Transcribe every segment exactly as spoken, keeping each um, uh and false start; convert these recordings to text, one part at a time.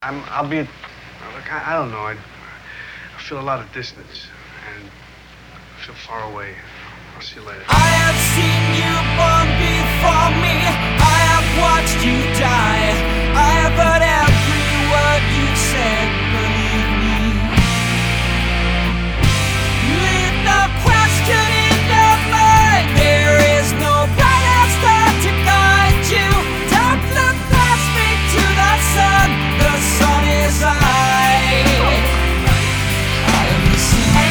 I'm, I'll be, look, I, I don't know. I, I feel a lot of distance, and I feel far away. I'll see you later. I have seen you born before me. I have watched you die. I have heard every word you said, believe me. You leave no question in your mind. There is no brighter star to guide you. Don't look past me to the sun. The sun is I. I am the sun.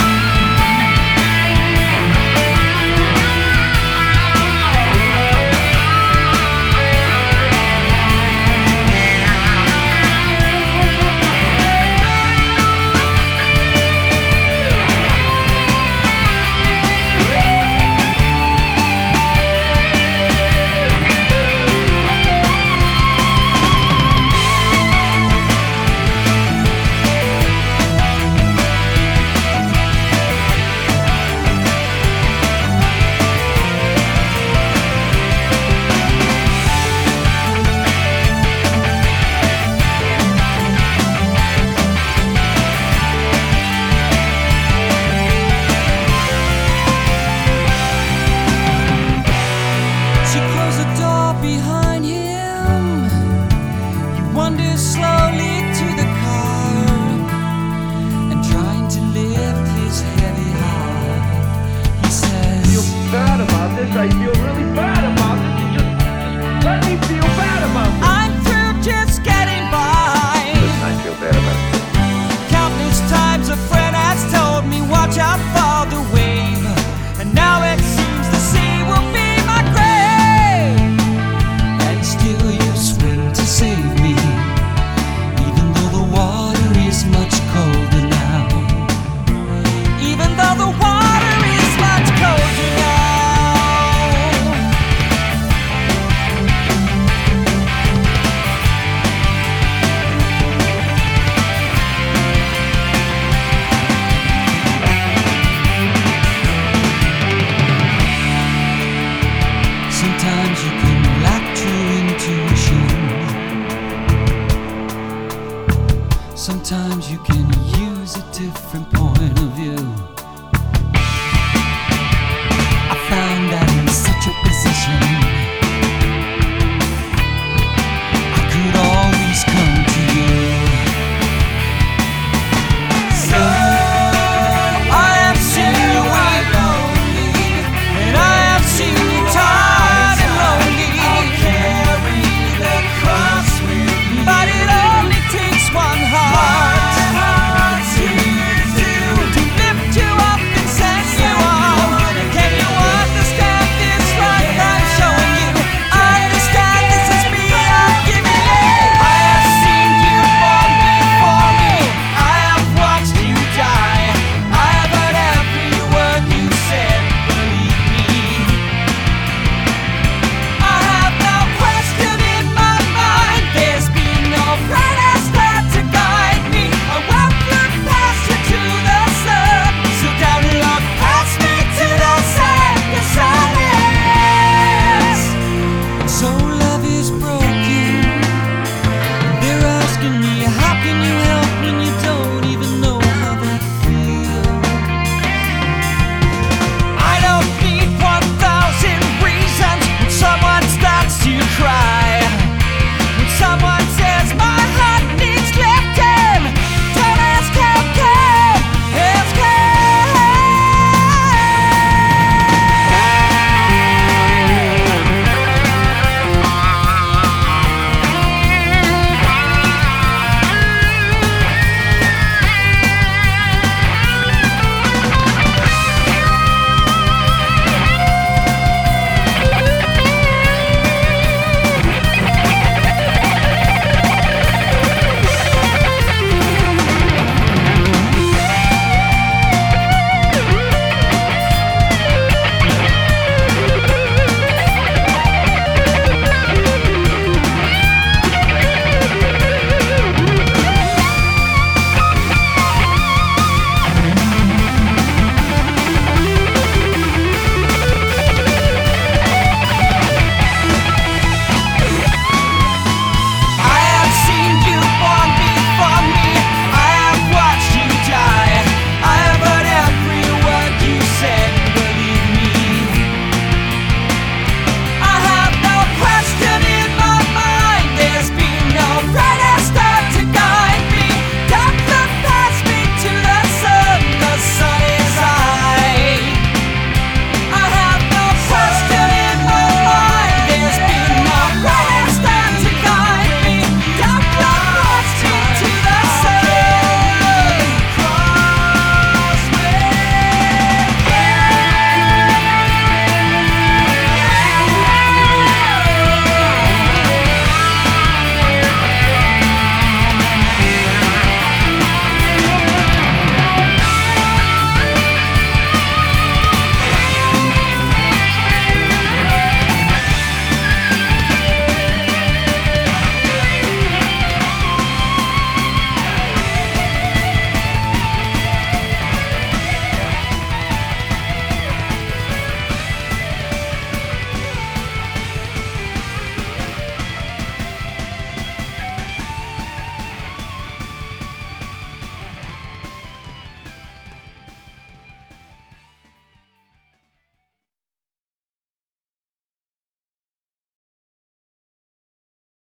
Behind him, he wanders slowly to the car, and trying to lift his heavy heart, he says, I feel bad about this, I feel really bad about this, you just, just let me feel bad about this. I'm through just getting by. Listen, I feel bad about this. Countless times a friend has told me, watch out for the wave, and now it seems the sea will be my grave. Still you swim to save me, even though the water is much colder now. Even though the water is much colder now. Sometimes you can lack true intuition. Sometimes you can use a different point of view. I found that in such a position.